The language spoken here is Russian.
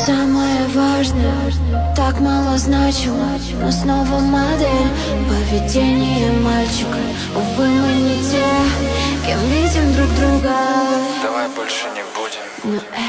Самое важное так мало значимо, но снова модель поведения мальчика. Увы, мы не те, кем видим друг друга. Давай больше не будем. Но